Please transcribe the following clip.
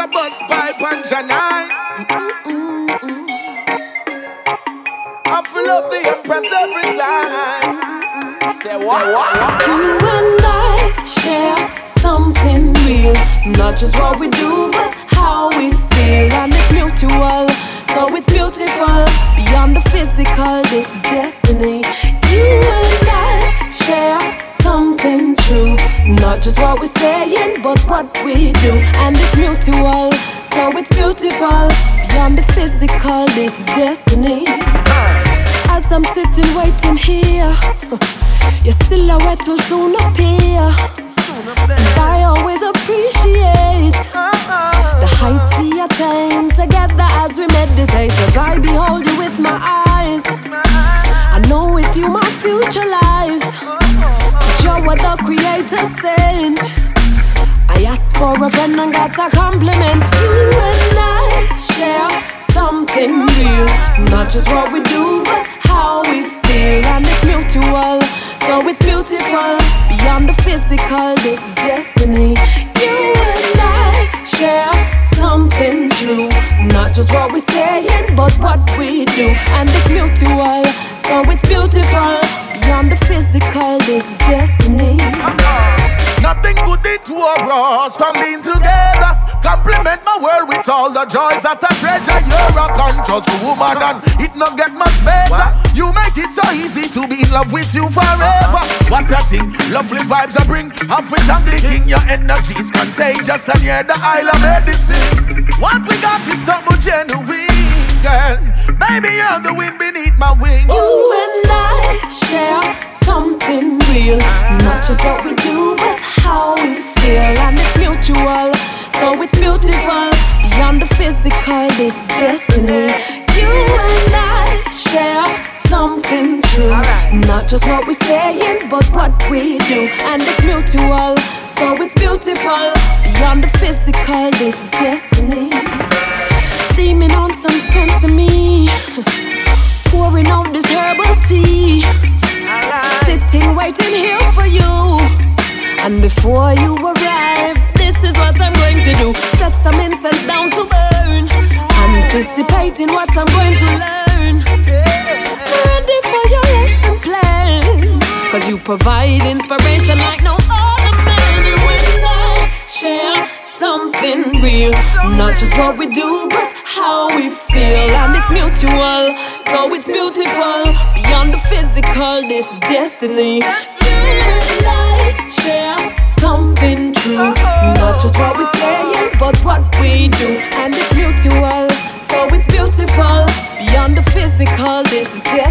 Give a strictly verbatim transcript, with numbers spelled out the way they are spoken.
a bus pipe and Janine. I feel love the Empress every time. Say what? You and I share something real. Not just what we do, but how we feel. And it's mutual, so it's beautiful. Beyond the physical, this is destiny. You and I share something true. Not just what we're saying, but what we do. And it's mutual, so it's beautiful. Beyond the physical, this is destiny. As I'm sitting waiting here, your silhouette will soon appear. And I always appreciate the heights we attain together as we meditate. As I behold you with my eyes, I know with you my future lies. But you're what the Creator sent. I asked for a friend and got a compliment. You and I share something real. Not just what we do, but how we feel. And it's mutual, so it's beautiful. Beyond the physical, this is destiny. You and I share something true. Not just what we're saying, but what we do. And it's mutual, so it's beautiful. Beyond the physical, this is destiny. Nothing good it to us from being together. Compliment my world with all the joys that I treasure. You're a conscious woman and it not get much better. What? You make it so easy to be in love with you forever. What a thing, lovely vibes I bring. Half it and licking, your energy is contagious. And you're the isle of medicine. What we got is something genuine, girl. Baby, you're the wind beneath my wings. You and I share something real. Not just what we do, but how we feel. And it's mutual, so it's beautiful. Beyond the physical, this is destiny. You and I share something true. Not just what we're saying, but what we do. And it's mutual, so it's beautiful. Beyond the physical, this is destiny. Steaming on some sense to me, pouring out this herbal tea. Sitting, waiting here for you. And before you arrive, this is what I'm going to do. Set some incense down to burn, anticipating what I'm going to learn. Ready for your lesson plan, cause you provide inspiration like no other man. You and I share something real. Not just what we do, but how we feel. And it's mutual, so it's beautiful. Beyond the physical, this is destiny. You and I share something true. Not just what we're saying, but what we do. And it's mutual, so it's beautiful. Beyond the physical, this is destiny.